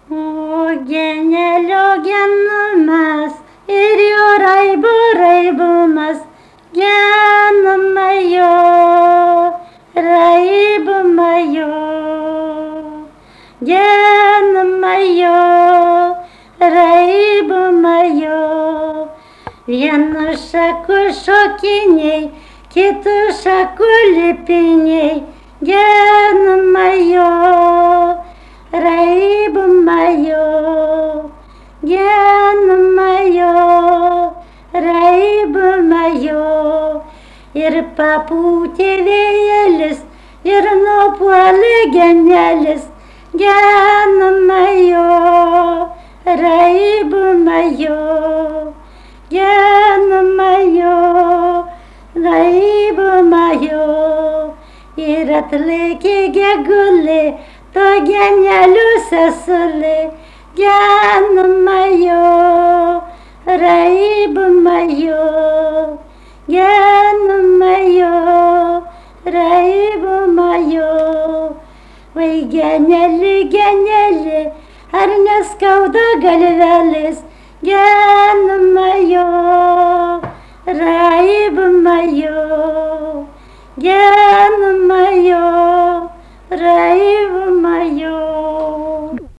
O genelio genumas ir jo raibumas, genumajo, raibumajo, genumajo, raibumajo. Vienu šaku šokiniai, kitų šakų lipiniai, genumajo, raibumajo, genumajo, raibumajo. Ir papūtė vėjelis, ir nupuolė genelis, genumajo, raibumajo, genumajo, raibumajo. Ir atlaikė gegulė, to genelių sesulė, genumajo, raibumajo, genumajo, raibumajo. Vai geneli, geneli, ar neskauda galvelis, genumajo, raibumajo.